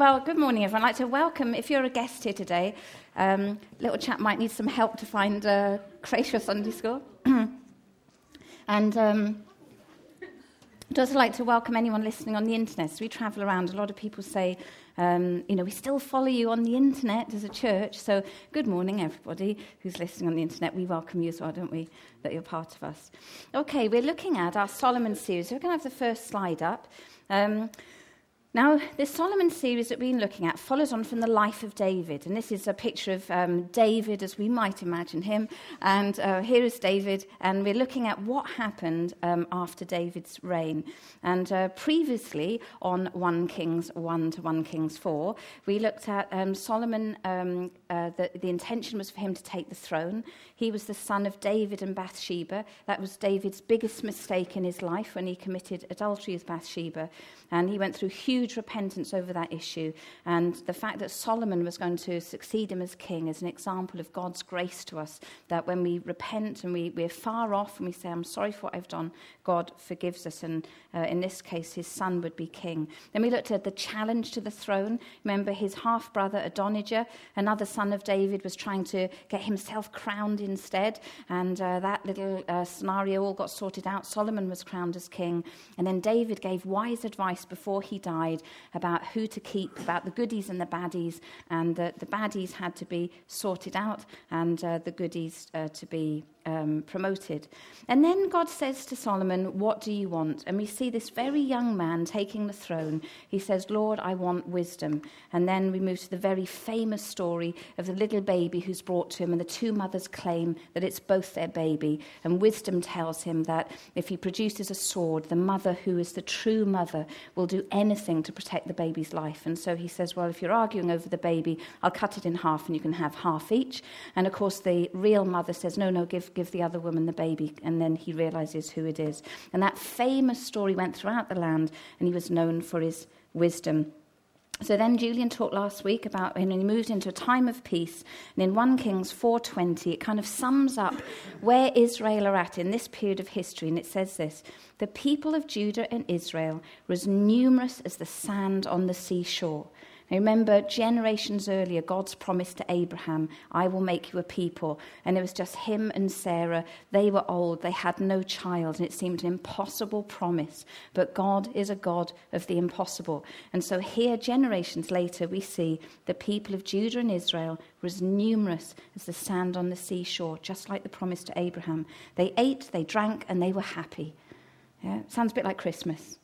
Well, good morning, everyone. I'd like to welcome, if you're a guest here today, little chap might need some help to find Croatia Sunday School. And I'd also like to welcome anyone listening on the internet. As we travel around, a lot of people say, we still follow you on the internet as a church. So good morning, everybody who's listening on the internet. We welcome you as well, don't we, that you're part of us. Okay, we're looking at our Solomon series. We're going to have the first slide up. Now, this Solomon series that we've been looking at follows on from the life of David. And this is a picture of David as we might imagine him. And here is David. And we're looking at what happened after David's reign. And previously on 1 Kings 1 to 1 Kings 4, we looked at Solomon. The intention was for him to take the throne. He was the son of David and Bathsheba. That was David's biggest mistake in his life when he committed adultery with Bathsheba. And he went through huge repentance over that issue. And the fact that Solomon was going to succeed him as king is an example of God's grace to us, that when we repent and we're far off and we say, I'm sorry for what I've done, God forgives us. And in this case, his son would be king. Then we looked at the challenge to the throne. Remember, his half-brother Adonijah, another son of David, was trying to get himself crowned instead. And that little scenario all got sorted out. Solomon was crowned as king. And then David gave wise advice before he died about who to keep, about the goodies and the baddies, and the baddies had to be sorted out and the goodies to be promoted. And then God says to Solomon, what do you want? And we see this very young man taking the throne. He says, Lord, I want wisdom. And then we move to the very famous story of the little baby who's brought to him, and the two mothers claim that it's both their baby. And wisdom tells him that if he produces a sword, the mother who is the true mother will do anything to protect the baby's life. And so he says, well, if you're arguing over the baby, I'll cut it in half and you can have half each. And of course, the real mother says, no, give the other woman the baby. And then he realizes who it is. And that famous story went throughout the land, and he was known for his wisdom. So then Julian talked last week about when he moved into a time of peace. And in 1 Kings 4:20, it kind of sums up where Israel are at in this period of history. And it says this: the people of Judah and Israel were as numerous as the sand on the seashore. Now remember, generations earlier, God's promise to Abraham, I will make you a people. And it was just him and Sarah. They were old. They had no child. And it seemed an impossible promise. But God is a God of the impossible. And so here, generations later, we see the people of Judah and Israel were as numerous as the sand on the seashore, just like the promise to Abraham. They ate, they drank, and they were happy. Yeah, sounds a bit like Christmas.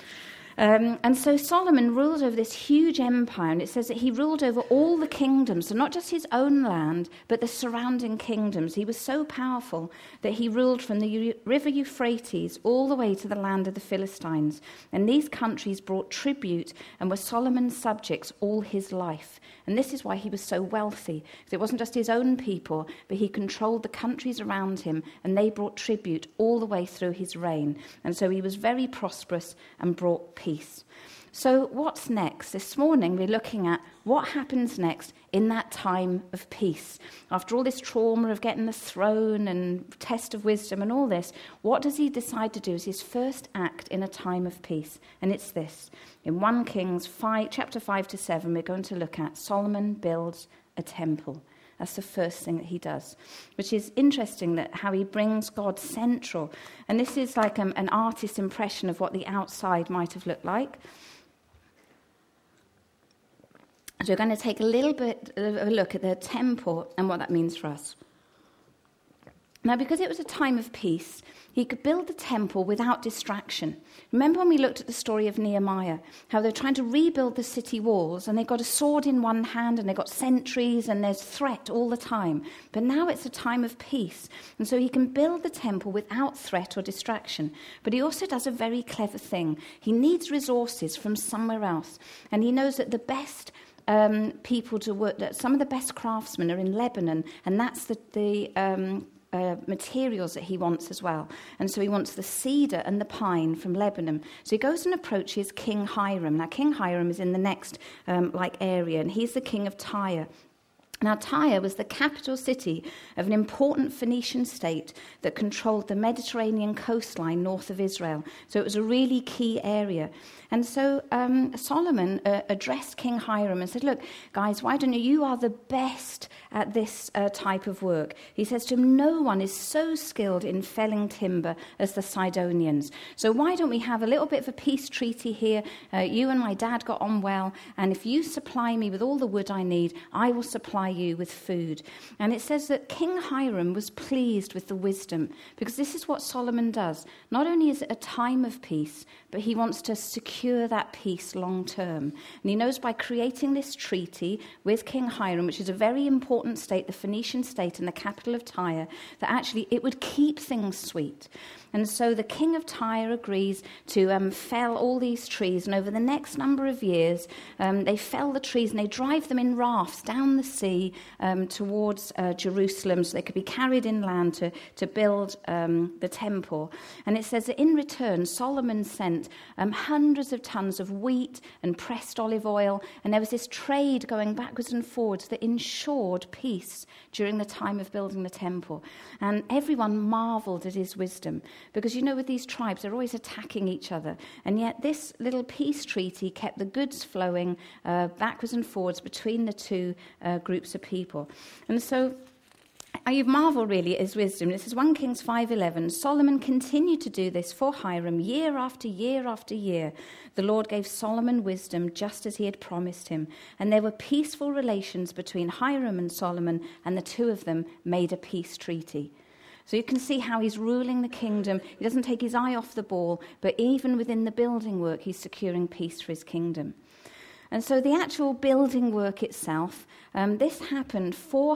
And so Solomon ruled over this huge empire, and it says that he ruled over all the kingdoms, so not just his own land, but the surrounding kingdoms. He was so powerful that he ruled from the river Euphrates all the way to the land of the Philistines. And these countries brought tribute and were Solomon's subjects all his life. And this is why he was so wealthy, because it wasn't just his own people, but he controlled the countries around him, and they brought tribute all the way through his reign. And so he was very prosperous and brought peace. So what's next? This morning we're looking at what happens next in that time of peace. After all this trauma of getting the throne and test of wisdom and all this, what does he decide to do as his first act in a time of peace? And it's this. In 1 Kings 5, chapter 5 to 7, we're going to look at Solomon builds a temple. That's the first thing that he does, which is interesting, that how he brings God central. And this is like an artist's impression of what the outside might have looked like. So we're going to take a little bit of a look at the temple and what that means for us. Now, because it was a time of peace, he could build the temple without distraction. Remember when we looked at the story of Nehemiah, how they're trying to rebuild the city walls, and they've got a sword in one hand, and they've got sentries, and there's threat all the time. But now it's a time of peace, and so he can build the temple without threat or distraction. But he also does a very clever thing. He needs resources from somewhere else, and he knows that the best people to work, that some of the best craftsmen are in Lebanon, and that's the materials that he wants as well. And so he wants the cedar and the pine from Lebanon. So he goes and approaches King Hiram. Now, King Hiram is in the next area, and he's the king of Tyre. Now, Tyre was the capital city of an important Phoenician state that controlled the Mediterranean coastline north of Israel. So it was a really key area. And so Solomon addressed King Hiram and said, look, guys, why don't you are the best at this type of work. He says to him, no one is so skilled in felling timber as the Sidonians. So why don't we have a little bit of a peace treaty here? You and my dad got on well, and if you supply me with all the wood I need, I will supply you with food. And it says that King Hiram was pleased with the wisdom, because this is what Solomon does. Not only is it a time of peace, but he wants to secure that peace long term. And he knows by creating this treaty with King Hiram, which is a very important state, the Phoenician state and the capital of Tyre, that actually it would keep things sweet. And so the king of Tyre agrees to fell all these trees, and over the next number of years, they fell the trees and they drive them in rafts down the sea towards Jerusalem, so they could be carried inland to build the temple. And it says that in return, Solomon sent hundreds of tons of wheat and pressed olive oil, and there was this trade going backwards and forwards that ensured peace during the time of building the temple. And everyone marveled at his wisdom. Because, you know, with these tribes, they're always attacking each other. And yet this little peace treaty kept the goods flowing backwards and forwards between the two groups of people. And so you marvel really at his wisdom. This is 1 Kings 5:11. Solomon continued to do this for Hiram year after year after year. The Lord gave Solomon wisdom just as he had promised him. And there were peaceful relations between Hiram and Solomon, and the two of them made a peace treaty. So you can see how he's ruling the kingdom. He doesn't take his eye off the ball, but even within the building work, he's securing peace for his kingdom. And so the actual building work itself, this happened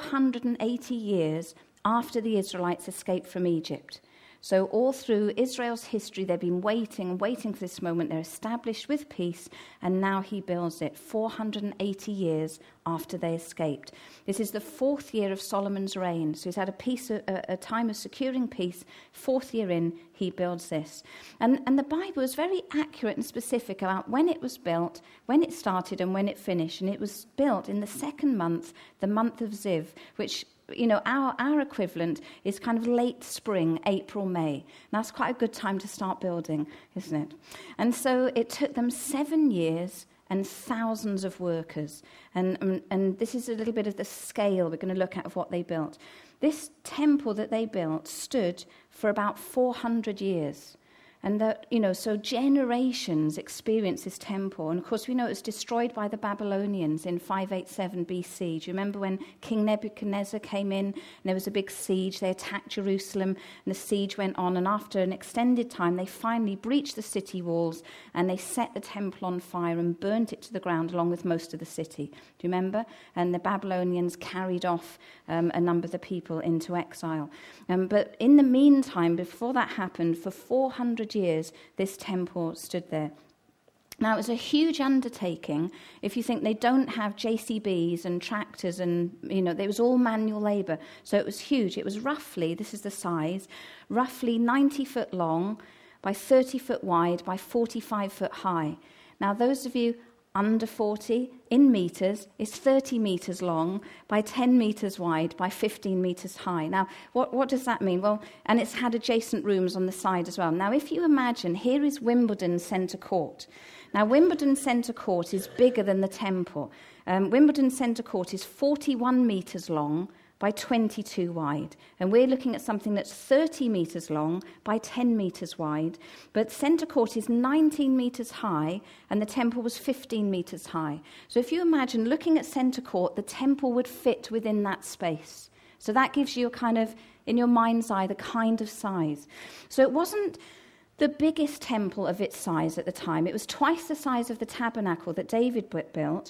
480 years after the Israelites escaped from Egypt. So all through Israel's history, they've been waiting for this moment. They're established with peace, and now he builds it 480 years after they escaped. This is the 4th year of Solomon's reign. So he's had a time of securing peace. 4th year in, he builds this. And the Bible is very accurate and specific about when it was built, when it started, and when it finished. And it was built in the 2nd month, the month of Ziv, which, you know, our equivalent is kind of late spring, April, May. And that's quite a good time to start building, isn't it? And so it took them 7 years and thousands of workers. And this is a little bit of the scale we're going to look at of what they built. This temple that they built stood for about 400 years. And that, you know, so generations experienced this temple. And of course, we know it was destroyed by the Babylonians in 587 BC. Do you remember when King Nebuchadnezzar came in and there was a big siege? They attacked Jerusalem and the siege went on. And after an extended time, they finally breached the city walls and they set the temple on fire and burnt it to the ground along with most of the city. Do you remember? And the Babylonians carried off a number of the people into exile. But in the meantime, before that happened, for 400 years, this temple stood there. Now, it was a huge undertaking. If you think they don't have JCBs and tractors and, you know, it was all manual labour. So it was huge. It was roughly, this is the size, roughly 90 foot long by 30 foot wide by 45 foot high. Now, those of you under 40 in metres is 30 metres long by 10 metres wide by 15 metres high. Now, what does that mean? Well, and it's had adjacent rooms on the side as well. Now, if you imagine, here is Wimbledon Centre Court. Now, Wimbledon Centre Court is bigger than the temple. Wimbledon Centre Court is 41 metres long by 22 wide. And we're looking at something that's 30 metres long by 10 metres wide. But Centre Court is 19 metres high, and the temple was 15 metres high. So if you imagine looking at Centre Court, the temple would fit within that space. So that gives you a kind of, in your mind's eye, the kind of size. So it wasn't the biggest temple of its size at the time. It was twice the size of the tabernacle that David built.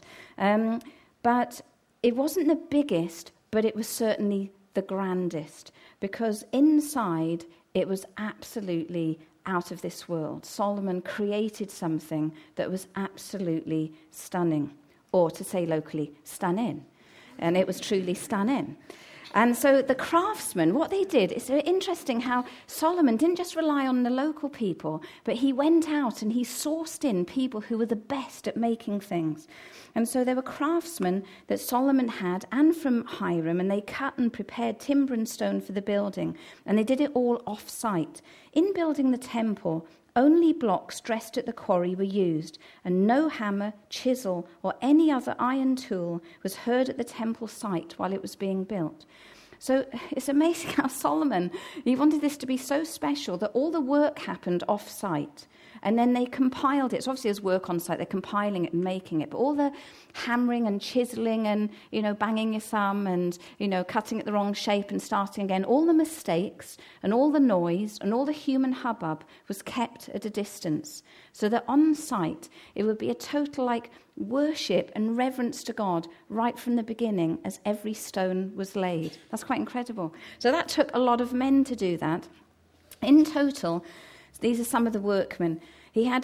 But it wasn't the biggest, but it was certainly the grandest, because inside it was absolutely out of this world. Solomon created something that was absolutely stunning, or to say locally, stunning. And it was truly stunning. And so the craftsmen, what they did, it's very interesting how Solomon didn't just rely on the local people, but he went out and he sourced in people who were the best at making things. And so there were craftsmen that Solomon had, and from Hiram, and they cut and prepared timber and stone for the building, and they did it all off-site. In building the temple, only blocks dressed at the quarry were used, and no hammer, chisel, or any other iron tool was heard at the temple site while it was being built. So it's amazing how Solomon, he wanted this to be so special that all the work happened off-site. And then they compiled it. So obviously there's work on site, they're compiling it and making it. But all the hammering and chiseling and, banging your thumb and, cutting it the wrong shape and starting again, all the mistakes and all the noise and all the human hubbub was kept at a distance. So that on site it would be a total worship and reverence to God right from the beginning as every stone was laid. That's quite incredible. So that took a lot of men to do that. In total, these are some of the workmen. He had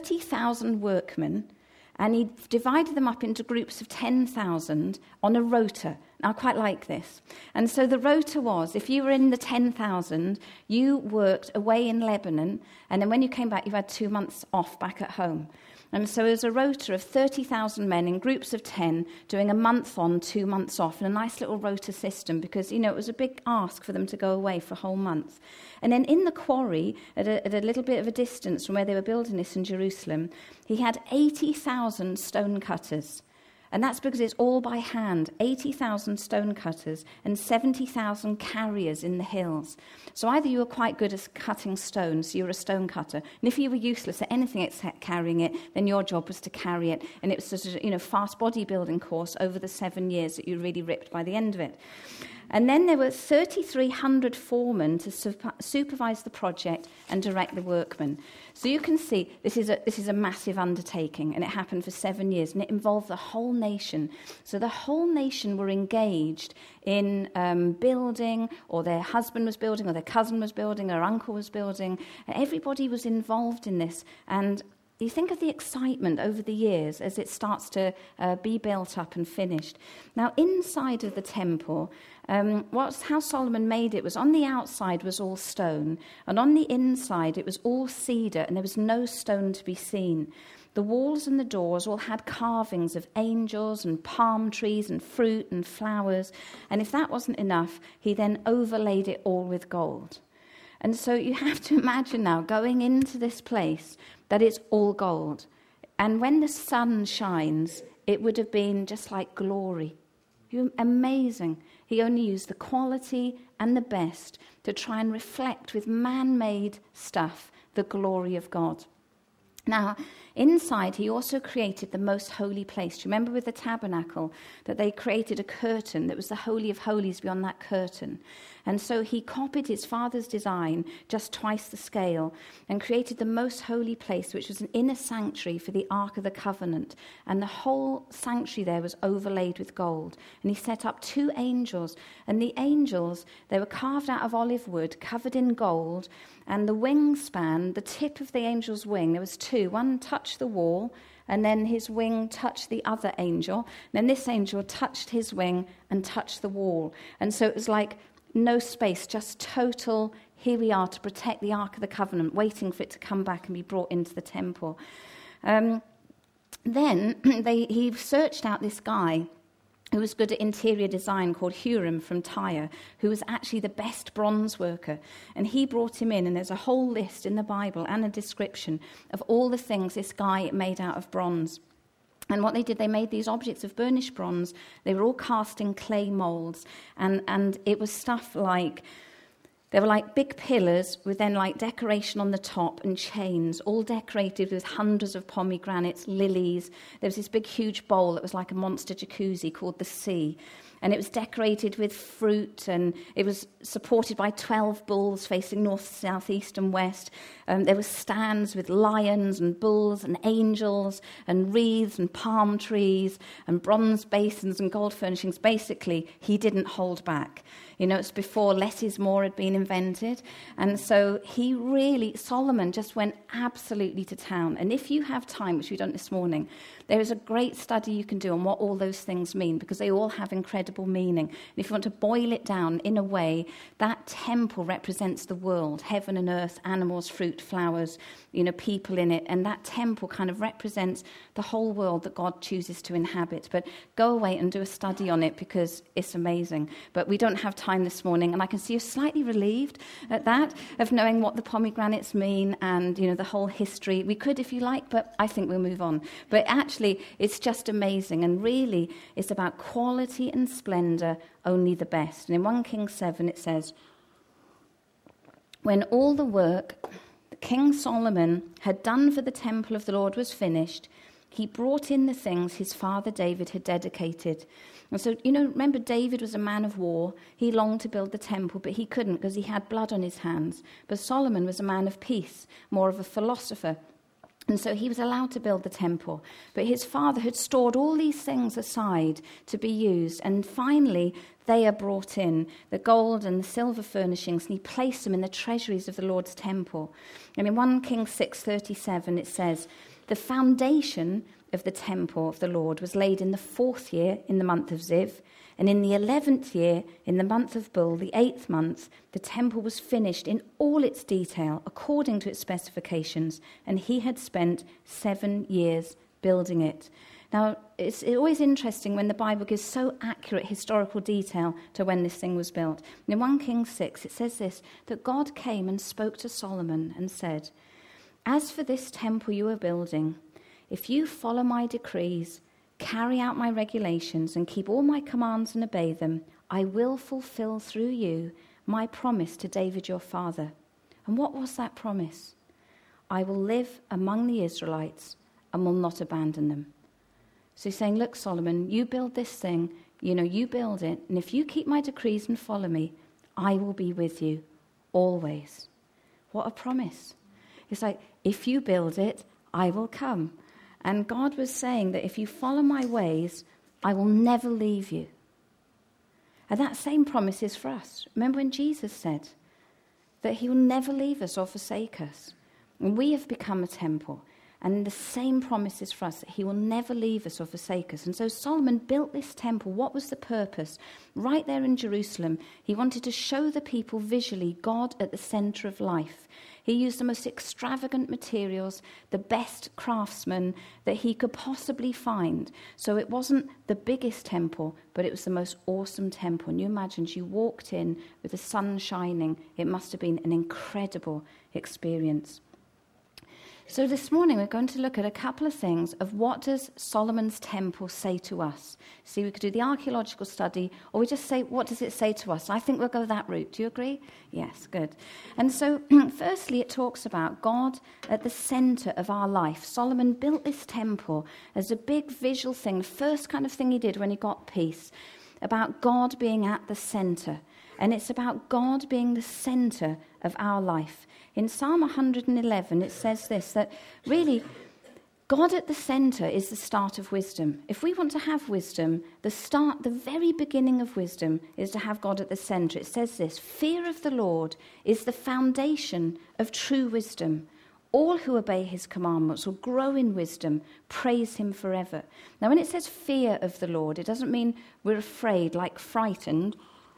30,000 workmen, and he divided them up into groups of 10,000 on a rota. Now, I quite like this. And so the rota was, if you were in the 10,000, you worked away in Lebanon, and then when you came back, you had 2 months off back at home. And so it was a rota of 30,000 men in groups of 10 doing a month on, 2 months off, and a nice little rota system because, it was a big ask for them to go away for a whole month. And then in the quarry, at a little bit of a distance from where they were building this in Jerusalem, he had 80,000 stone cutters. And that's because it's all by hand, 80,000 stone cutters and 70,000 carriers in the hills. So either you were quite good at cutting stones, so you were a stone cutter, and if you were useless at anything except carrying it, then your job was to carry it. And it was sort of, fast bodybuilding course over the 7 years that you really ripped by the end of it. And then there were 3,300 foremen to supervise the project and direct the workmen. So you can see this is a massive undertaking, and it happened for 7 years, and it involved the whole nation. So the whole nation were engaged in building, or their husband was building, or their cousin was building, or their uncle was building. Everybody was involved in this, and you think of the excitement over the years as it starts to be built up and finished. Now, inside of the temple, how Solomon made it was on the outside was all stone, and on the inside it was all cedar, and there was no stone to be seen. The walls and the doors all had carvings of angels and palm trees and fruit and flowers, and if that wasn't enough, he then overlaid it all with gold. And so you have to imagine now going into this place that it's all gold. And when the sun shines, it would have been just like glory. Amazing. He only used the quality and the best to try and reflect with man-made stuff the glory of God. Now, inside, he also created the most holy place. Do you remember with the tabernacle that they created a curtain that was the Holy of Holies beyond that curtain? And so he copied his father's design, just twice the scale, and created the most holy place, which was an inner sanctuary for the Ark of the Covenant. And the whole sanctuary there was overlaid with gold. And he set up 2 angels. And the angels, they were carved out of olive wood, covered in gold. And the wingspan, the tip of the angel's wing, there was 2. One touched the wall, and then his wing touched the other angel. And then this angel touched his wing and touched the wall. And so it was like no space, just total, here we are to protect the Ark of the Covenant, waiting for it to come back and be brought into the temple. Then he searched out this guy who was good at interior design called Huram from Tyre, who was actually the best bronze worker. And he brought him in, and there's a whole list in the Bible and a description of all the things this guy made out of bronze. And what they did, they made these objects of burnished bronze. They were all cast in clay molds. And it was stuff like, they were like big pillars with then like decoration on the top and chains, all decorated with hundreds of pomegranates, lilies. There was this big, huge bowl that was like a monster jacuzzi called the Sea. And it was decorated with fruit, and it was supported by 12 bulls facing north, south, east, and west. There were stands with lions and bulls and angels and wreaths and palm trees and bronze basins and gold furnishings. Basically, he didn't hold back. It's before less is more had been invented. And so Solomon just went absolutely to town. And if you have time, which we don't this morning, there is a great study you can do on what all those things mean, because they all have incredible meaning. And if you want to boil it down in a way, that temple represents the world, heaven and earth, animals, fruit, flowers, people in it. And that temple kind of represents the whole world that God chooses to inhabit. But go away and do a study on it, because it's amazing. But we don't have time this morning, and I can see you're slightly relieved at that, of knowing what the pomegranates mean and, the whole history. We could, if you like, but I think we'll move on. But actually, it's just amazing, and really, it's about quality and splendor, only the best. And in 1 Kings 7, it says, when all the work that King Solomon had done for the temple of the Lord was finished, he brought in the things his father David had dedicated. And so, remember, David was a man of war. He longed to build the temple, but he couldn't because he had blood on his hands. But Solomon was a man of peace, more of a philosopher. And so he was allowed to build the temple. But his father had stored all these things aside to be used. And finally, they are brought in, the gold and the silver furnishings, and he placed them in the treasuries of the Lord's temple. And in 1 Kings 6:37, it says, the foundation of the temple of the Lord was laid in the 4th year in the month of Ziv, and in the 11th year in the month of Bul, the 8th month, the temple was finished in all its detail according to its specifications, and he had spent 7 years building it. Now, it's always interesting when the Bible gives so accurate historical detail to when this thing was built. And in 1 Kings 6, it says this, that God came and spoke to Solomon and said, as for this temple you are building, if you follow my decrees, carry out my regulations, and keep all my commands and obey them, I will fulfill through you my promise to David your father. And what was that promise? I will live among the Israelites and will not abandon them. So he's saying, look, Solomon, you build this thing, you build it, and if you keep my decrees and follow me, I will be with you always. What a promise. It's like, if you build it, I will come. And God was saying that if you follow my ways, I will never leave you. And that same promise is for us. Remember when Jesus said that he will never leave us or forsake us? And we have become a temple. And the same promise is for us, that he will never leave us or forsake us. And so Solomon built this temple. What was the purpose? Right there in Jerusalem, he wanted to show the people visually God at the center of life. He used the most extravagant materials, the best craftsmen that he could possibly find. So it wasn't the biggest temple, but it was the most awesome temple. And you imagine you walked in with the sun shining. It must have been an incredible experience. So this morning we're going to look at a couple of things of what does Solomon's temple say to us. See, we could do the archaeological study, or we just say, what does it say to us? I think we'll go that route. Do you agree? Yes, good. And so firstly, it talks about God at the center of our life. Solomon built this temple as a big visual thing, the first kind of thing he did when he got peace, about God being at the center. And it's about God being the center of our life. In Psalm 111, it says this, that really God at the center is the start of wisdom. If we want to have wisdom, the very beginning of wisdom is to have God at the center. It says this, fear of the Lord is the foundation of true wisdom. All who obey his commandments will grow in wisdom, praise him forever. Now, when it says fear of the Lord, it doesn't mean we're afraid, like frightened,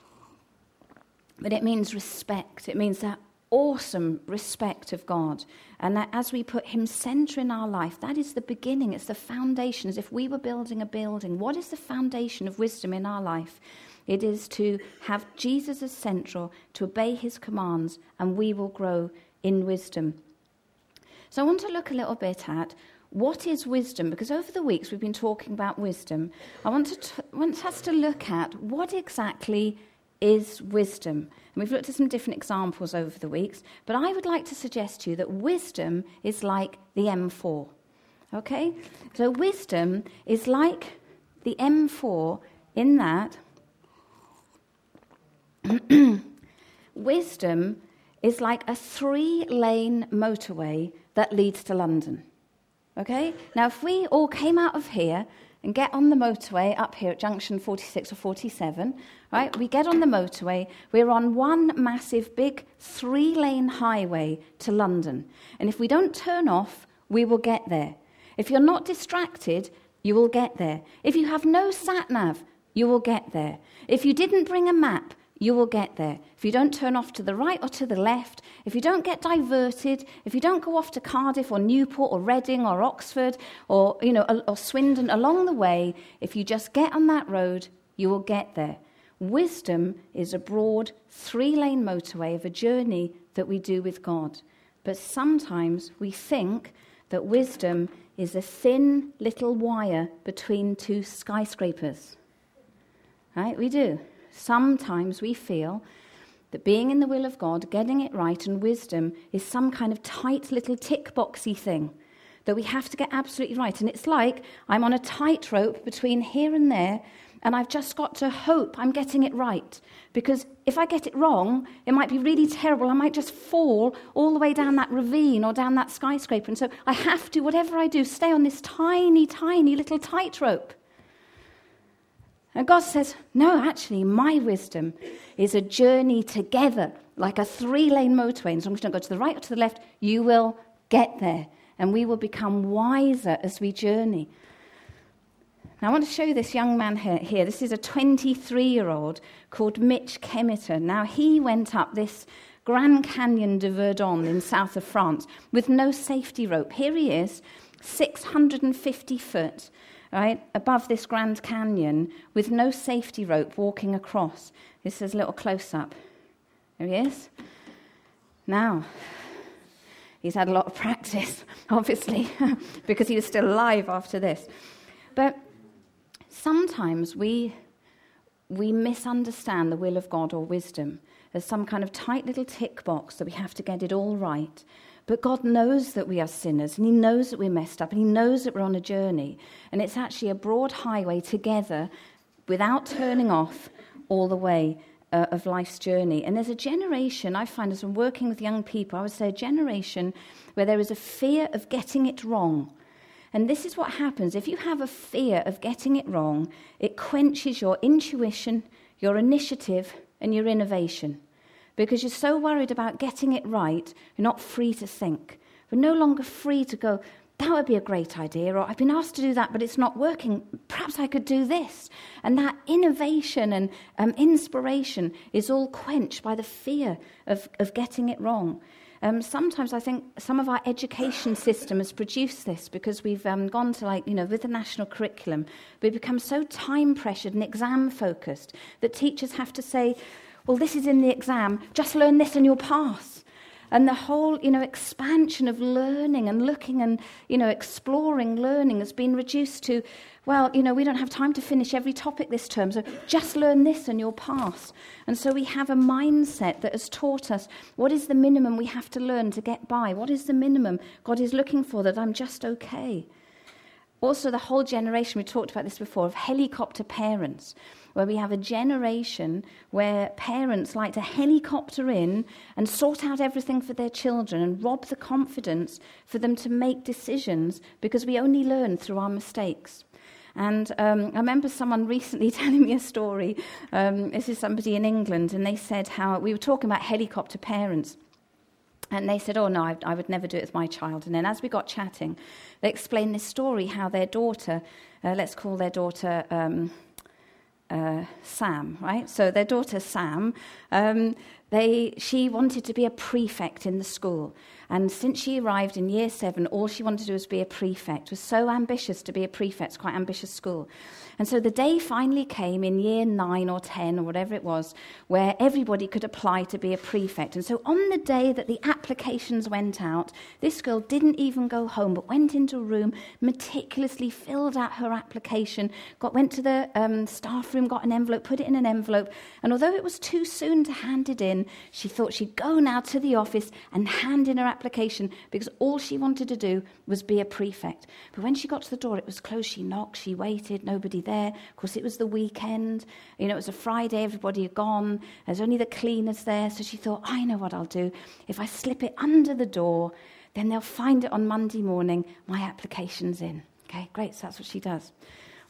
but it means respect. It means that awesome respect of God. And that as we put him center in our life, that is the beginning. It's the foundation. As if we were building a building. What is the foundation of wisdom in our life? It is to have Jesus as central, to obey his commands, and we will grow in wisdom. So I want to look a little bit at what is wisdom, because over the weeks we've been talking about wisdom. I want us to look at what exactly is wisdom. And we've looked at some different examples over the weeks, but I would like to suggest to you that wisdom is like the M4. Okay? So wisdom is like the M4 in that wisdom is like a 3-lane motorway that leads to London. Okay? Now, if we all came out of here and get on the motorway up here at junction 46 or 47, right? We get on the motorway. We're on one massive, big 3-lane highway to London. And if we don't turn off, we will get there. If you're not distracted, you will get there. If you have no sat-nav, you will get there. If you didn't bring a map, you will get there. If you don't turn off to the right or to the left, if you don't get diverted, if you don't go off to Cardiff or Newport or Reading or Oxford or Swindon along the way, if you just get on that road, you will get there. Wisdom is a broad 3-lane motorway of a journey that we do with God. But sometimes we think that wisdom is a thin little wire between two skyscrapers. Right? We do. Sometimes we feel that being in the will of God, getting it right, and wisdom is some kind of tight little tick-boxy thing that we have to get absolutely right. And it's like I'm on a tightrope between here and there, and I've just got to hope I'm getting it right. Because if I get it wrong, it might be really terrible. I might just fall all the way down that ravine or down that skyscraper. And so I have to, whatever I do, stay on this tiny, tiny little tightrope. And God says, no, actually, my wisdom is a journey together, like a 3-lane motorway. And as long as you don't go to the right or to the left, you will get there. And we will become wiser as we journey. Now, I want to show you this young man here. This is a 23-year-old called Mitch Kemeter. Now, he went up this Grand Canyon de Verdon in south of France with no safety rope. Here he is, 650 foot. Right, above this Grand Canyon with no safety rope walking across. This is a little close-up. There he is. Now, he's had a lot of practice, obviously, because he was still alive after this. But sometimes we misunderstand the will of God or wisdom as some kind of tight little tick box that we have to get it all right. But God knows that we are sinners, and he knows that we're messed up, and he knows that we're on a journey. And it's actually a broad highway together without turning off all the way of life's journey. And there's a generation, I find as I'm working with young people, I would say a generation where there is a fear of getting it wrong. And this is what happens. If you have a fear of getting it wrong, it quenches your intuition, your initiative, and your innovation. Because you're so worried about getting it right, you're not free to think. We're no longer free to go, that would be a great idea, or I've been asked to do that, but it's not working. Perhaps I could do this. And that innovation and inspiration is all quenched by the fear of getting it wrong. Sometimes I think some of our education system has produced this because we've gone to with the national curriculum, we've become so time-pressured and exam-focused that teachers have to say, well, this is in the exam, just learn this and you'll pass. And the whole, expansion of learning and looking and, exploring learning has been reduced to, well, we don't have time to finish every topic this term, so just learn this and you'll pass. And so we have a mindset that has taught us what is the minimum we have to learn to get by? What is the minimum God is looking for that I'm just okay? Also, the whole generation, we talked about this before, of helicopter parents, where we have a generation where parents like to helicopter in and sort out everything for their children and rob the confidence for them to make decisions because we only learn through our mistakes. And I remember someone recently telling me a story. This is somebody in England, and they said how we were talking about helicopter parents. And they said, oh, no, I would never do it with my child. And then as we got chatting, they explained this story, how their daughter, let's call their daughter Sam, right? So their daughter Sam, she wanted to be a prefect in the school. And since she arrived in year 7, all she wanted to do was be a prefect. Was so ambitious to be a prefect, quite ambitious school. And so the day finally came in year 9 or 10 or whatever it was, where everybody could apply to be a prefect. And so on the day that the applications went out, this girl didn't even go home, but went into a room, meticulously filled out her application, went to the staff room, got an envelope, put it in an envelope. And although it was too soon to hand it in, she thought she'd go now to the office and hand in her application because all she wanted to do was be a prefect. But when she got to the door, it was closed. She knocked, she waited, nobody there. Of course, it was the weekend. It was a Friday, everybody had gone. There's only the cleaners there. So she thought, I know what I'll do. If I slip it under the door, then they'll find it on Monday morning. My application's in. Okay, great. So that's what she does.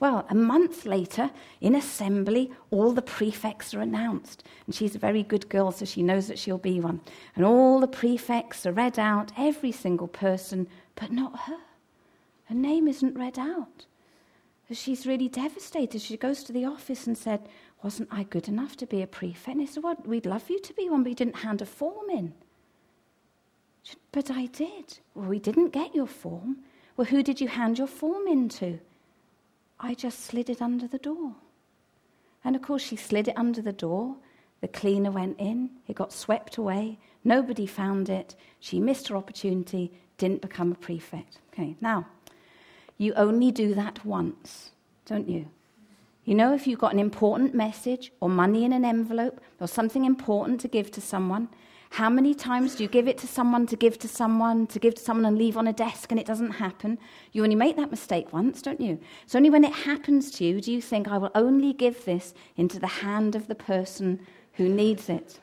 Well, a month later, in assembly, all the prefects are announced. And she's a very good girl, so she knows that she'll be one. And all the prefects are read out, every single person, but not her. Her name isn't read out. She's really devastated. She goes to the office and said, wasn't I good enough to be a prefect? And they said, well, we'd love you to be one, but you didn't hand a form in. She said, but I did. Well, we didn't get your form. Well, who did you hand your form in to? I just slid it under the door. And of course, she slid it under the door. The cleaner went in. It got swept away. Nobody found it. She missed her opportunity, didn't become a prefect. Okay, now, you only do that once, don't you? You know, if you've got an important message or money in an envelope or something important to give to someone, how many times do you give it to someone, to give to someone, to give to someone and leave on a desk and it doesn't happen? You only make that mistake once, don't you? So only when it happens to you do you think, I will only give this into the hand of the person who needs it.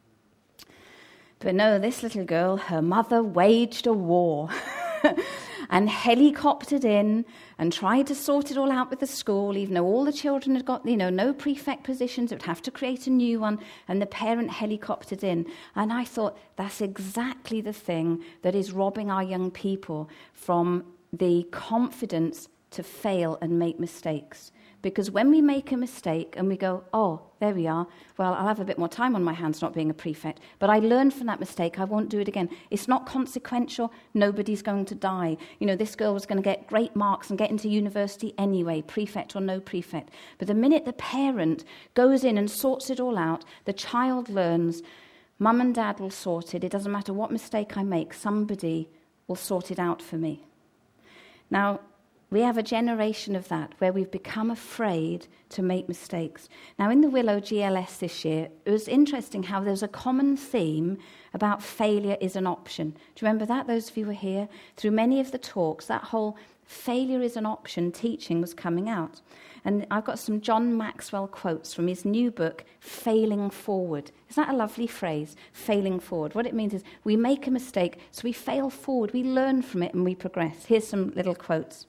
But no, this little girl, her mother waged a war and helicoptered in and tried to sort it all out with the school, even though all the children had got, no prefect positions, it would have to create a new one, and the parent helicoptered in. And I thought, that's exactly the thing that is robbing our young people from the confidence to fail and make mistakes. Because when we make a mistake and we go, oh, there we are, well, I'll have a bit more time on my hands not being a prefect, but I learned from that mistake, I won't do it again. It's not consequential, nobody's going to die. This girl was going to get great marks and get into university anyway, prefect or no prefect. But the minute the parent goes in and sorts it all out, the child learns, Mum and Dad will sort it, it doesn't matter what mistake I make, somebody will sort it out for me. Now, we have a generation of that where we've become afraid to make mistakes. Now, in the Willow GLS this year, it was interesting how there's a common theme about failure is an option. Do you remember that, those of you who were here? Through many of the talks, that whole failure is an option teaching was coming out. And I've got some John Maxwell quotes from his new book, Failing Forward. Isn't that a lovely phrase, failing forward? What it means is we make a mistake, so we fail forward, we learn from it and we progress. Here's some little quotes.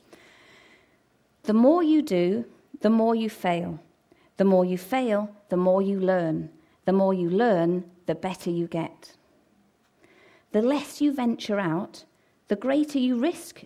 The more you do, the more you fail. The more you fail, the more you learn. The more you learn, the better you get. The less you venture out, the greater your risk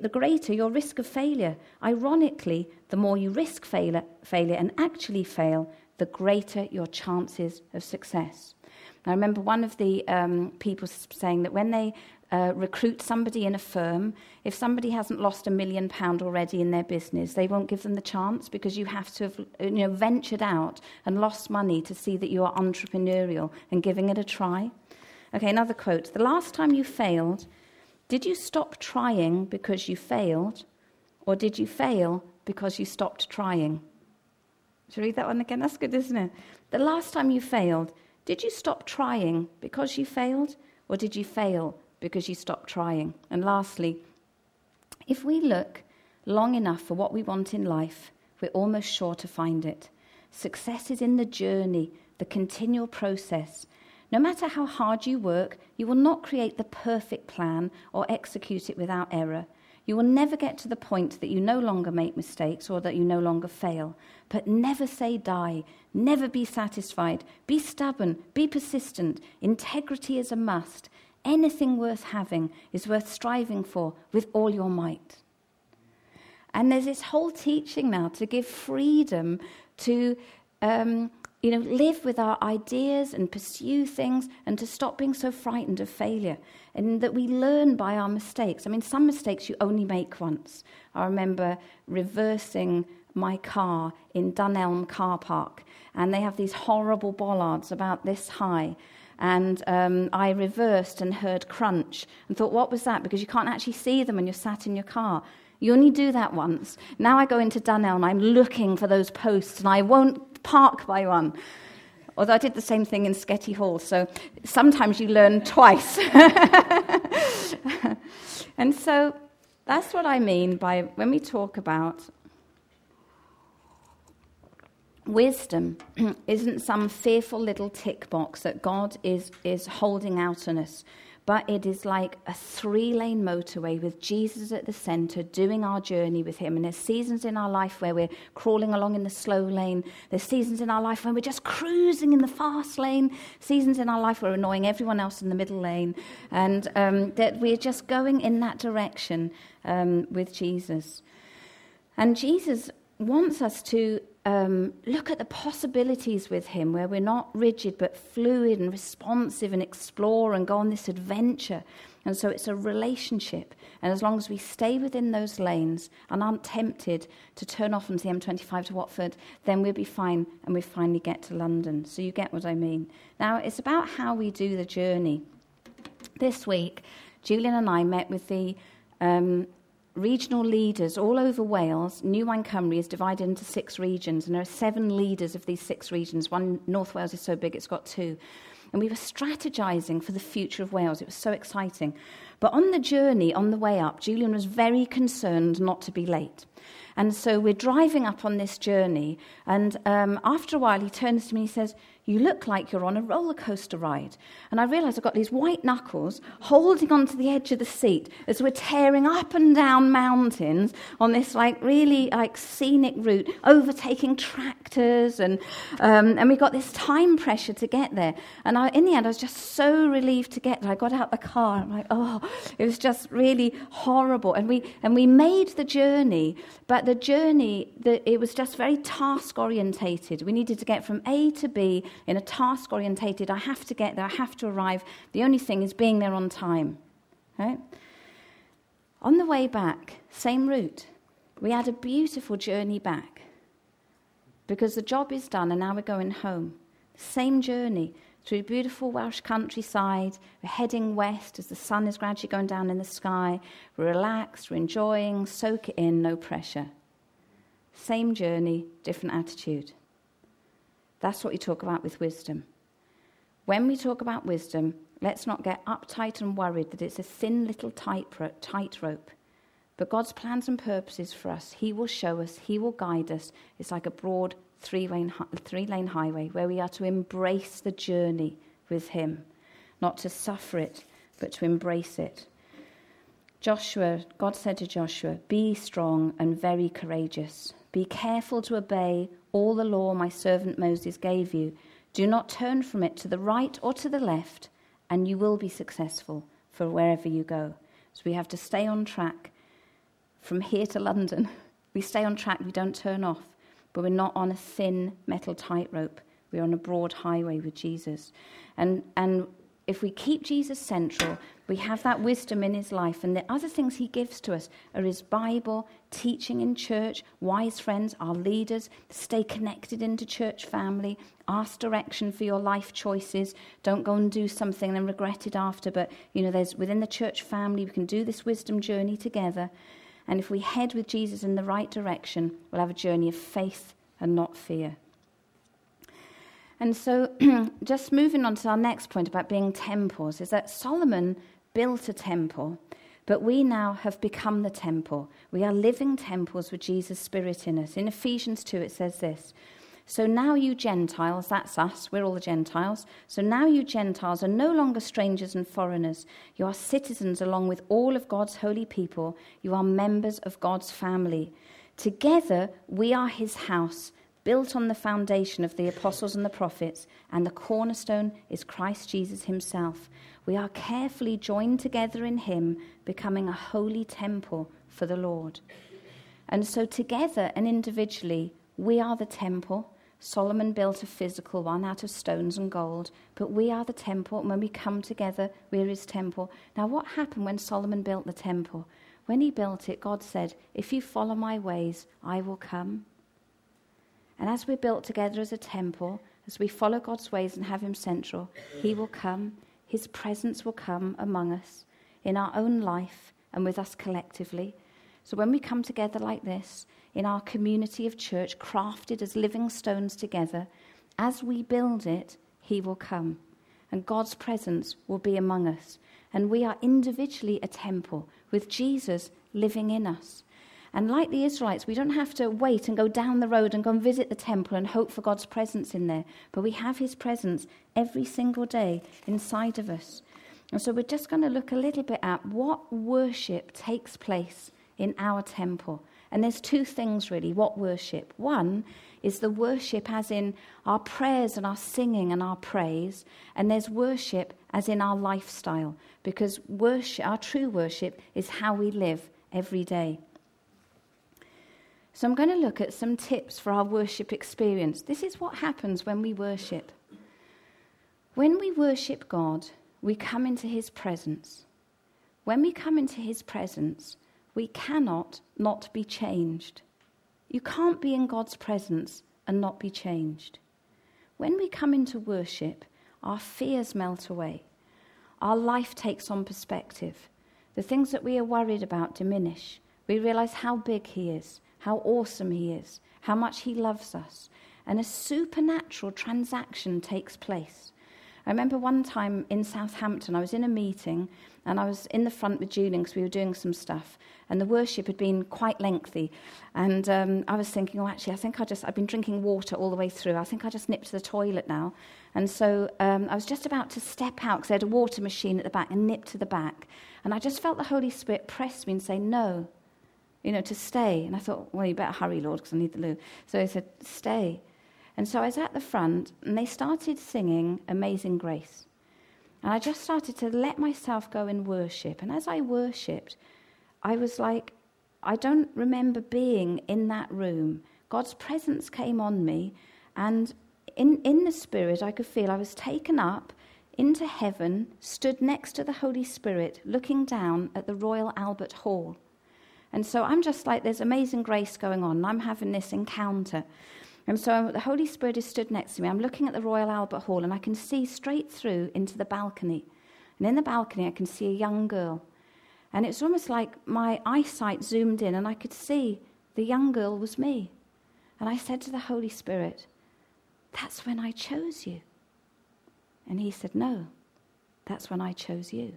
of failure. Ironically, the more you risk failure and actually fail, the greater your chances of success. I remember one of the people saying that when they recruit somebody in a firm, if somebody hasn't lost £1 million already in their business, they won't give them the chance because you have to have ventured out and lost money to see that you are entrepreneurial and giving it a try. Okay, another quote. The last time you failed, did you stop trying because you failed, or did you fail because you stopped trying? Should I read that one again? That's good, isn't it? The last time you failed, did you stop trying because you failed, or did you fail because you stopped trying? And lastly, if we look long enough for what we want in life, we're almost sure to find it. Success is in the journey, the continual process. No matter how hard you work, you will not create the perfect plan or execute it without error. You will never get to the point that you no longer make mistakes or that you no longer fail. But never say die. Never be satisfied. Be stubborn. Be persistent. Integrity is a must. Anything worth having is worth striving for with all your might. And there's this whole teaching now to give freedom to live with our ideas and pursue things and to stop being so frightened of failure. And that we learn by our mistakes. I mean, some mistakes you only make once. I remember reversing my car in Dunelm car park, and they have these horrible bollards about this high. And I reversed and heard crunch and thought, what was that? Because you can't actually see them when you're sat in your car. You only do that once. Now I go into Dunelm and I'm looking for those posts and I won't park by one. Although I did the same thing in Sketty Hall, so sometimes you learn twice. And so that's what I mean by when we talk about wisdom isn't some fearful little tick box that God is holding out on us, but it is like a 3-lane motorway with Jesus at the center, doing our journey with him. And there's seasons in our life where we're crawling along in the slow lane. There's seasons in our life when we're just cruising in the fast lane. Seasons in our life where we're annoying everyone else in the middle lane. And that we're just going in that direction with Jesus. And Jesus wants us to look at the possibilities with him, where we're not rigid but fluid and responsive, and explore and go on this adventure. And so it's a relationship. And as long as we stay within those lanes and aren't tempted to turn off onto the M25 to Watford, then we'll be fine, and we finally get to London. So you get what I mean. Now, it's about how we do the journey. This week, Julian and I met with the regional leaders all over Wales. New Wine Cymru is divided into 6 regions, and there are 7 leaders of these 6 regions. North Wales is so big it's got 2. And we were strategizing for the future of Wales. It was so exciting. But on the journey, on the way up, Julian was very concerned not to be late. And so we're driving up on this journey, and after a while he turns to me and he says, "You look like you're on a roller coaster ride." And I realised I've got these white knuckles holding onto the edge of the seat as we're tearing up and down mountains on this really scenic route, overtaking tractors, and we got this time pressure to get there. And in the end, I was just so relieved to get there. I got out the car. I'm like, oh, it was just really horrible. And we made the journey, but the journey, it was just very task-orientated. We needed to get from A to B in a task-orientated, I have to get there, I have to arrive. The only thing is being there on time. Right? On the way back, same route. We had a beautiful journey back because the job is done and now we're going home. Same journey through beautiful Welsh countryside. We're heading west as the sun is gradually going down in the sky. We're relaxed, we're enjoying, soak it in, no pressure. Same journey, different attitude. That's what we talk about with wisdom. When we talk about wisdom, let's not get uptight and worried that it's a thin little tightrope. But God's plans and purposes for us, he will show us, he will guide us. It's like a broad 3-lane highway where we are to embrace the journey with him, not to suffer it, but to embrace it. God said to Joshua, "Be strong and very courageous. Be careful to obey all the law my servant Moses gave you. Do not turn from it to the right or to the left, and you will be successful for wherever you go." So we have to stay on track from here to London. We stay on track, we don't turn off, but we're not on a thin metal tightrope. We're on a broad highway with Jesus. And if we keep Jesus central, we have that wisdom in his life. And the other things he gives to us are his Bible, teaching in church, wise friends, our leaders. Stay connected into church family. Ask direction for your life choices. Don't go and do something and then regret it after. But, there's within the church family, we can do this wisdom journey together. And if we head with Jesus in the right direction, we'll have a journey of faith and not fear. And so just moving on to our next point about being temples is that Solomon built a temple, but we now have become the temple. We are living temples with Jesus' Spirit in us. In Ephesians 2 it says this, "So now you Gentiles," that's us, we're all the Gentiles, "so now you Gentiles are no longer strangers and foreigners. You are citizens along with all of God's holy people. You are members of God's family. Together we are his house, built on the foundation of the apostles and the prophets, and the cornerstone is Christ Jesus himself. We are carefully joined together in him, becoming a holy temple for the Lord." And so together and individually, we are the temple. Solomon built a physical one out of stones and gold, but we are the temple, and when we come together, we're his temple. Now, what happened when Solomon built the temple? When he built it, God said, "If you follow my ways, I will come." And as we're built together as a temple, as we follow God's ways and have him central, he will come, his presence will come among us in our own life and with us collectively. So when we come together like this, in our community of church, crafted as living stones together, as we build it, he will come. And God's presence will be among us. And we are individually a temple with Jesus living in us. And like the Israelites, we don't have to wait and go down the road and go and visit the temple and hope for God's presence in there. But we have his presence every single day inside of us. And so we're just going to look a little bit at what worship takes place in our temple. And there's two things really, what worship. One is the worship as in our prayers and our singing and our praise. And there's worship as in our lifestyle. Because worship, our true worship is how we live every day. So I'm going to look at some tips for our worship experience. This is what happens when we worship. When we worship God, we come into his presence. When we come into his presence, we cannot not be changed. You can't be in God's presence and not be changed. When we come into worship, our fears melt away. Our life takes on perspective. The things that we are worried about diminish. We realize how big he is, how awesome he is, how much he loves us. And a supernatural transaction takes place. I remember one time in Southampton, I was in a meeting and I was in the front with Julian because we were doing some stuff, and the worship had been quite lengthy. And I was thinking, actually, I think I've been drinking water all the way through. I think I just nipped to the toilet now. And so I was just about to step out because they had a water machine at the back and nip to the back. And I just felt the Holy Spirit press me and say, no, to stay. And I thought, well, you better hurry, Lord, because I need the loo. So he said, stay. And so I was at the front, and they started singing Amazing Grace. And I just started to let myself go in worship. And as I worshipped, I was like, I don't remember being in that room. God's presence came on me, and in the Spirit, I could feel I was taken up into heaven, stood next to the Holy Spirit, looking down at the Royal Albert Hall. And so I'm just like, there's amazing grace going on, and I'm having this encounter. And so the Holy Spirit is stood next to me. I'm looking at the Royal Albert Hall, and I can see straight through into the balcony. And in the balcony, I can see a young girl. And it's almost like my eyesight zoomed in, and I could see the young girl was me. And I said to the Holy Spirit, that's when I chose you. And he said, no, that's when I chose you.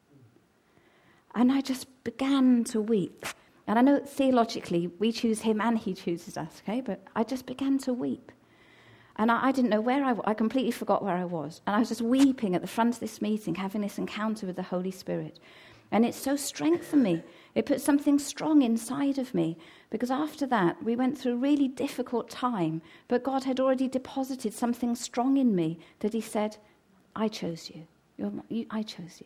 And I just began to weep. And I know theologically we choose him and he chooses us, okay? But I just began to weep. And I didn't know where I was. I completely forgot where I was. And I was just weeping at the front of this meeting, having this encounter with the Holy Spirit. And it so strengthened me. It put something strong inside of me. Because after that, we went through a really difficult time. But God had already deposited something strong in me that he said, I chose you. I chose you.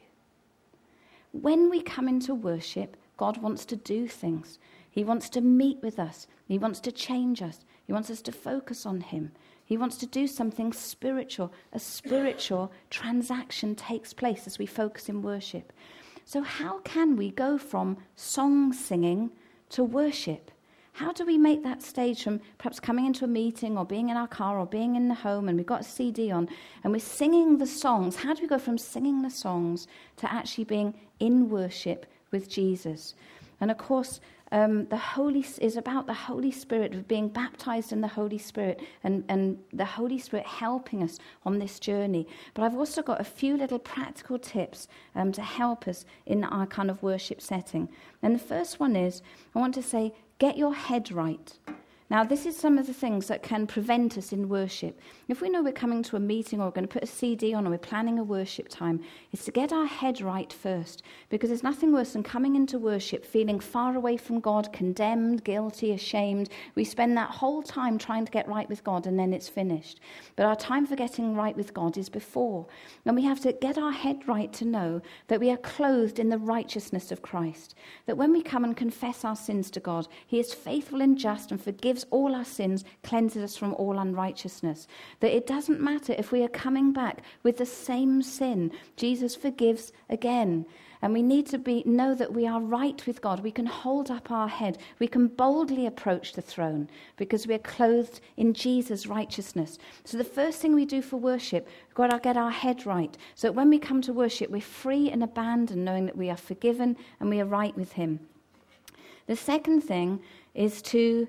When we come into worship, God wants to do things. He wants to meet with us. He wants to change us. He wants us to focus on him. He wants to do something spiritual. A spiritual transaction takes place as we focus in worship. So how can we go from song singing to worship? How do we make that stage from perhaps coming into a meeting or being in our car or being in the home and we've got a CD on and we're singing the songs? How do we go from singing the songs to actually being in worship with Jesus? And of course, the Holy is about the Holy Spirit, of being baptized in the Holy Spirit and the Holy Spirit helping us on this journey. But I've also got a few little practical tips to help us in our kind of worship setting. And the first one is, I want to say, get your head right. Now, this is some of the things that can prevent us in worship. If we know we're coming to a meeting or we're going to put a CD on or we're planning a worship time, it's to get our head right first. Because there's nothing worse than coming into worship feeling far away from God, condemned, guilty, ashamed. We spend that whole time trying to get right with God and then it's finished. But our time for getting right with God is before. And we have to get our head right to know that we are clothed in the righteousness of Christ. That when we come and confess our sins to God, he is faithful and just and forgives all our sins, cleanses us from all unrighteousness. That it doesn't matter if we are coming back with the same sin. Jesus forgives again. And we need to know that we are right with God. We can hold up our head. We can boldly approach the throne because we are clothed in Jesus' righteousness. So the first thing we do for worship, we've got to get our head right. So that when we come to worship, we're free and abandoned, knowing that we are forgiven and we are right with him. The second thing is to...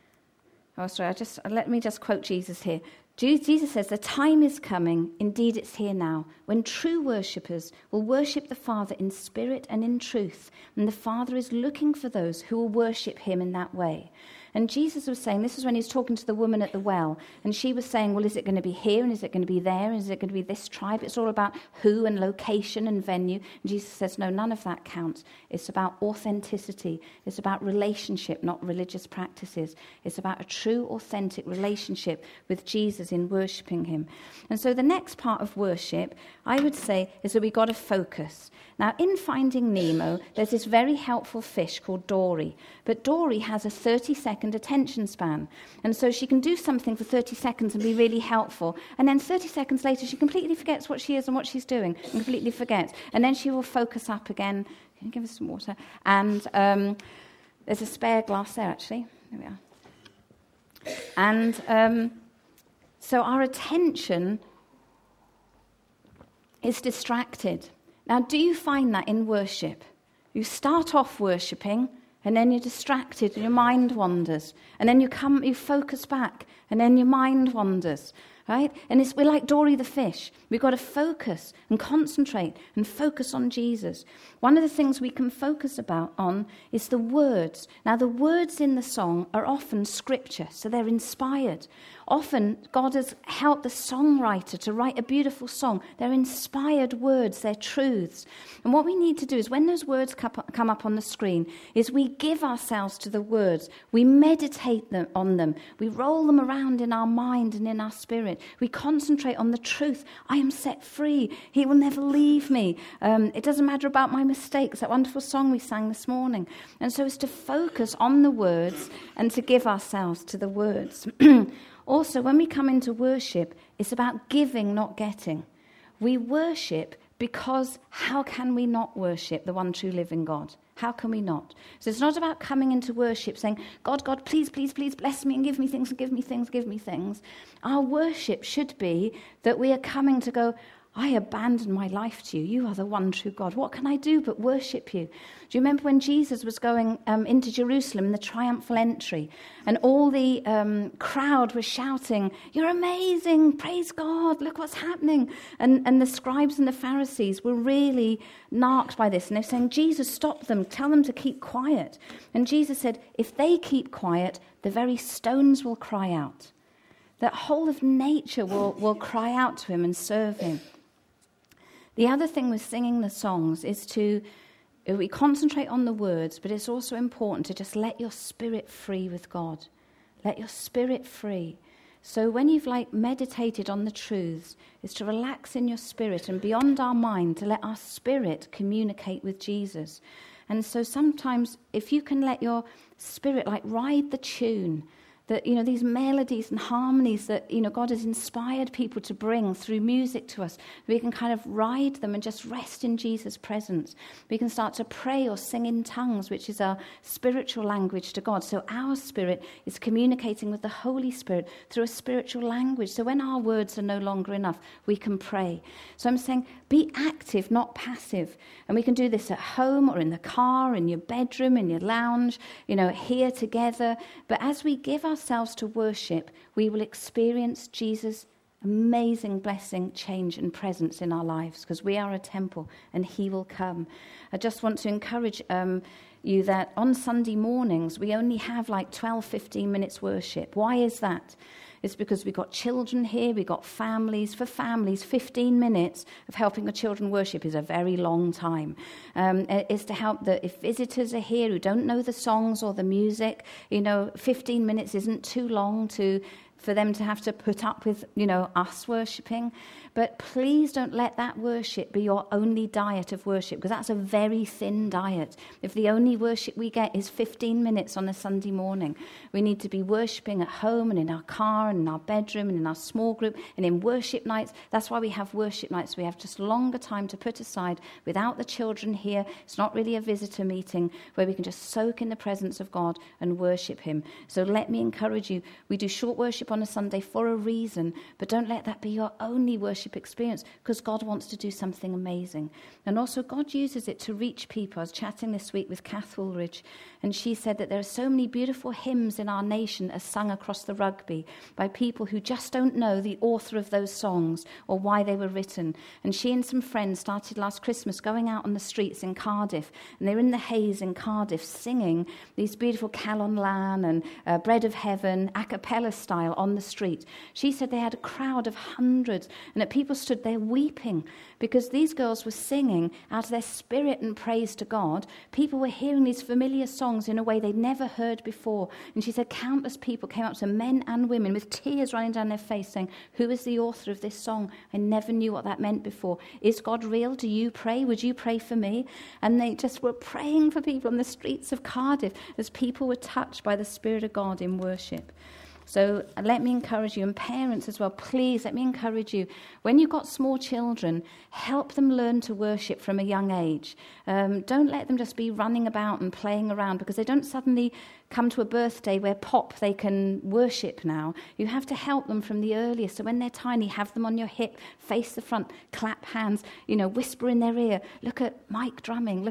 let me just quote Jesus here. Jesus says, the time is coming, indeed it's here now, when true worshippers will worship the Father in spirit and in truth. And the Father is looking for those who will worship him in that way. And Jesus was saying, this is when he was talking to the woman at the well, and she was saying, well, is it going to be here, and is it going to be there, and is it going to be this tribe? It's all about who and location and venue. And Jesus says, no, none of that counts. It's about authenticity. It's about relationship, not religious practices. It's about a true, authentic relationship with Jesus in worshipping him. And so the next part of worship, I would say, is that we've got to focus. Now, in Finding Nemo, there's this very helpful fish called Dory. But Dory has a 30-second attention span. And so she can do something for 30 seconds and be really helpful. And then 30 seconds later, she completely forgets what she is and what she's doing. And completely forgets. And then she will focus up again. Can you give us some water? And there's a spare glass there, actually. There we are. And so our attention is distracted. Now, do you find that in worship? You start off worshipping, and then you're distracted, and your mind wanders. And then you focus back, and then your mind wanders, right? And we're like Dory the fish. We've got to focus and concentrate and focus on Jesus. One of the things we can focus on is the words. Now, the words in the song are often scripture, so they're inspired. Often, God has helped the songwriter to write a beautiful song. They're inspired words, they're truths. And what we need to do is when those words come up on the screen, is we give ourselves to the words. We meditate on them. We roll them around in our mind and in our spirit. We concentrate on the truth. I am set free. He will never leave me. It doesn't matter about my mistakes. That wonderful song we sang this morning. And so it's to focus on the words and to give ourselves to the words. Also, when we come into worship, it's about giving, not getting. We worship because how can we not worship the one true living God? How can we not? So it's not about coming into worship saying, God, God, please, please, please bless me and give me things and give me things, give me things. Our worship should be that we are coming to go, I abandon my life to you. You are the one true God. What can I do but worship you? Do you remember when Jesus was going into Jerusalem in the triumphal entry and all the crowd was shouting, you're amazing, praise God, look what's happening. And the scribes and the Pharisees were really narked by this. And they're saying, Jesus, stop them, tell them to keep quiet. And Jesus said, if they keep quiet, the very stones will cry out. That whole of nature will cry out to him and serve him. The other thing with singing the songs is we concentrate on the words, but it's also important to just let your spirit free with God. Let your spirit free. So when you've meditated on the truths, is to relax in your spirit and beyond our mind to let our spirit communicate with Jesus. And so sometimes if you can let your spirit ride the tune, that, these melodies and harmonies that, God has inspired people to bring through music to us, we can kind of ride them and just rest in Jesus' presence. We can start to pray or sing in tongues, which is our spiritual language to God. So our spirit is communicating with the Holy Spirit through a spiritual language. So when our words are no longer enough, we can pray. So I'm saying be active, not passive. And we can do this at home or in the car, in your bedroom, in your lounge, here together. But as we give ourselves to worship, we will experience Jesus' amazing blessing, change and presence in our lives because we are a temple and he will come. I just want to encourage you that on Sunday mornings we only have 12-15 minutes worship. Why is that? It's because we've got children here, we've got families. For families, 15 minutes of helping the children worship is a very long time. It's to help that if visitors are here who don't know the songs or the music, 15 minutes isn't too long for them to have to put up with, us worshipping. But please don't let that worship be your only diet of worship, because that's a very thin diet. If the only worship we get is 15 minutes on a Sunday morning, we need to be worshipping at home and in our car and in our bedroom and in our small group and in worship nights. That's why we have worship nights. We have just longer time to put aside without the children here. It's not really a visitor meeting where we can just soak in the presence of God and worship him. So let me encourage you. We do short worship worship on a Sunday for a reason, but don't let that be your only worship experience, because God wants to do something amazing. And also God uses it to reach people. I was chatting this week with Kath Woolridge, and she said that there are so many beautiful hymns in our nation as sung across the rugby by people who just don't know the author of those songs or why they were written. And she and some friends started last Christmas going out on the streets in Cardiff, and they were in the haze in Cardiff singing these beautiful Calon Lan and Bread of Heaven, a cappella style, on the street. She said they had a crowd of hundreds, and that people stood there weeping because these girls were singing out of their spirit and praise to God. People were hearing these familiar songs in a way they'd never heard before. And she said countless people came up to men and women with tears running down their face saying, who is the author of this song? I never knew what that meant before. Is God real? Do you pray? Would you pray for me? And they just were praying for people on the streets of Cardiff as people were touched by the Spirit of God in worship. So let me encourage you, and parents as well, please let me encourage you. When you've got small children, help them learn to worship from a young age. Don't let them just be running about and playing around, because they don't suddenly come to a birthday where they can worship now. You have to help them from the earliest. So when they're tiny, have them on your hip, face the front, clap hands, whisper in their ear, look at Mike drumming,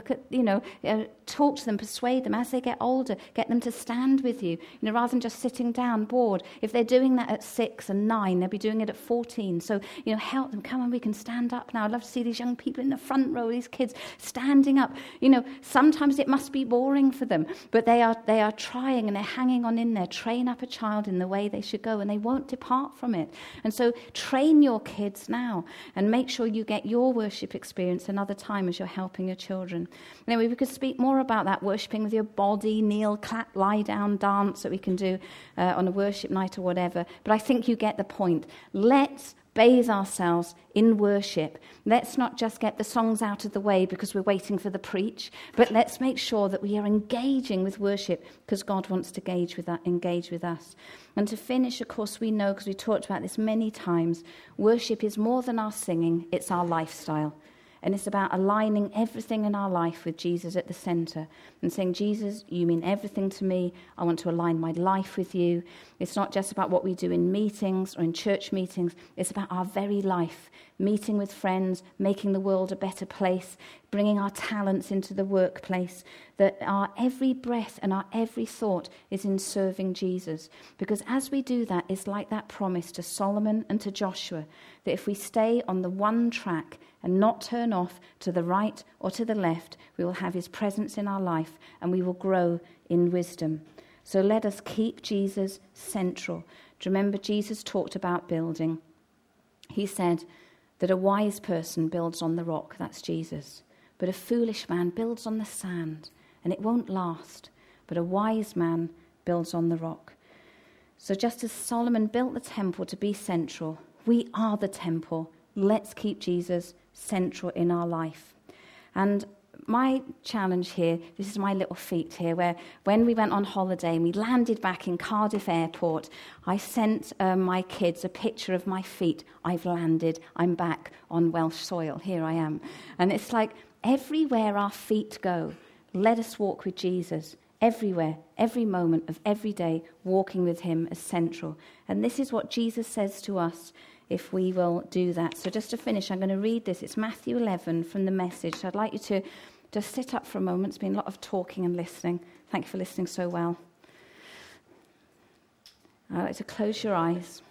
talk to them, persuade them. As they get older, get them to stand with you, rather than just sitting down bored. If they're doing that at 6 and 9, they'll be doing it at 14. So, help them. Come on, we can stand up now. I'd love to see these young people in the front row, these kids standing up. Sometimes it must be boring for them, but they are trying and they're hanging on in there. Train up a child in the way they should go, and they won't depart from it. And so train your kids now and make sure you get your worship experience another time as you're helping your children. Anyway, we could speak more about that, worshipping with your body, kneel, clap, lie down, dance that we can do on a worship night or whatever. But I think you get the point. Let's bathe ourselves in worship. Let's not just get the songs out of the way because we're waiting for the preach, but let's make sure that we are engaging with worship because God wants to engage with us. And to finish, of course, we know, because we talked about this many times, worship is more than our singing, it's our lifestyle. And it's about aligning everything in our life with Jesus at the center and saying, Jesus, you mean everything to me. I want to align my life with you. It's not just about what we do in meetings or in church meetings. It's about our very life, meeting with friends, making the world a better place, bringing our talents into the workplace, that our every breath and our every thought is in serving Jesus. Because as we do that, it's like that promise to Solomon and to Joshua, that if we stay on the one track and not turn off to the right or to the left, we will have his presence in our life and we will grow in wisdom. So let us keep Jesus central. Do you remember Jesus talked about building? He said that a wise person builds on the rock, that's Jesus. But a foolish man builds on the sand, and it won't last. But a wise man builds on the rock. So just as Solomon built the temple to be central, we are the temple. Let's keep Jesus central in our life. And my challenge here, this is my little feat here, where when we went on holiday and we landed back in Cardiff Airport, I sent my kids a picture of my feet. I've landed, I'm back on Welsh soil, here I am. And it's like everywhere our feet go, let us walk with Jesus. Everywhere, every moment of every day, walking with him as central. And this is what Jesus says to us if we will do that. So just to finish, I'm going to read this. It's Matthew 11 from the Message. So I'd like you to just sit up for a moment. It's been a lot of talking and listening. Thank you for listening so well. I'd like to close your eyes.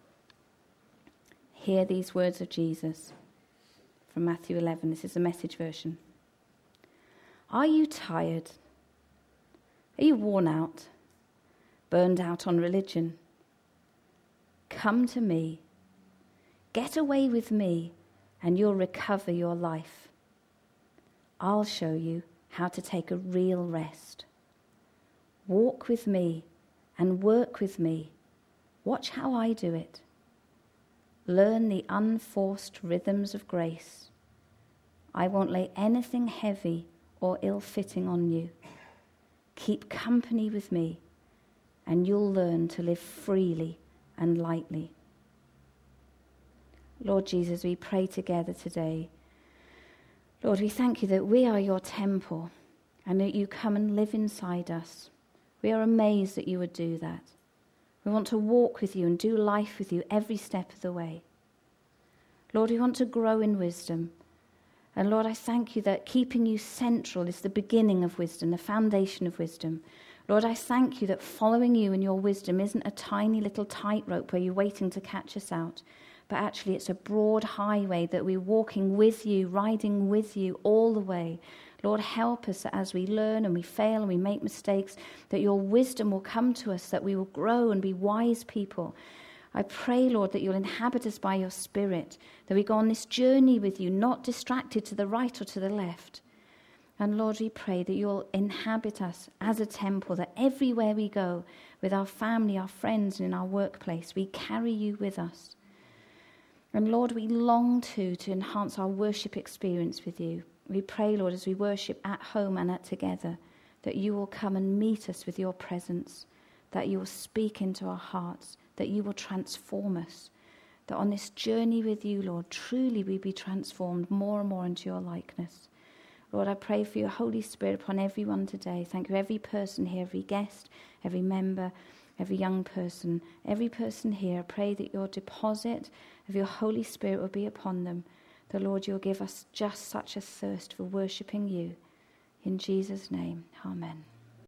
Hear these words of Jesus from Matthew 11. This is the Message version. Are you tired? Are you worn out? Burned out on religion? Come to me. Get away with me and you'll recover your life. I'll show you how to take a real rest. Walk with me and work with me. Watch how I do it. Learn the unforced rhythms of grace. I won't lay anything heavy or ill-fitting on you. Keep company with me and you'll learn to live freely and lightly. Lord Jesus, we pray together today. Lord, we thank you that we are your temple and that you come and live inside us. We are amazed that you would do that. We want to walk with you and do life with you every step of the way. Lord, we want to grow in wisdom. And Lord, I thank you that keeping you central is the beginning of wisdom, the foundation of wisdom. Lord, I thank you that following you and your wisdom isn't a tiny little tightrope where you're waiting to catch us out, but actually it's a broad highway that we're walking with you, riding with you all the way. Lord, help us that as we learn and we fail and we make mistakes, that your wisdom will come to us, that we will grow and be wise people. I pray, Lord, that you'll inhabit us by your Spirit, that we go on this journey with you, not distracted to the right or to the left. And Lord, we pray that you'll inhabit us as a temple, that everywhere we go, with our family, our friends, and in our workplace, we carry you with us. And Lord, we long to enhance our worship experience with you. We pray, Lord, as we worship at home and at together, that you will come and meet us with your presence, that you will speak into our hearts, that you will transform us, that on this journey with you, Lord, truly we be transformed more and more into your likeness. Lord, I pray for your Holy Spirit upon everyone today. Thank you, every person here, every guest, every member, every young person, every person here. I pray that your deposit of your Holy Spirit will be upon them. The Lord, you'll give us just such a thirst for worshipping you. In Jesus' name, amen.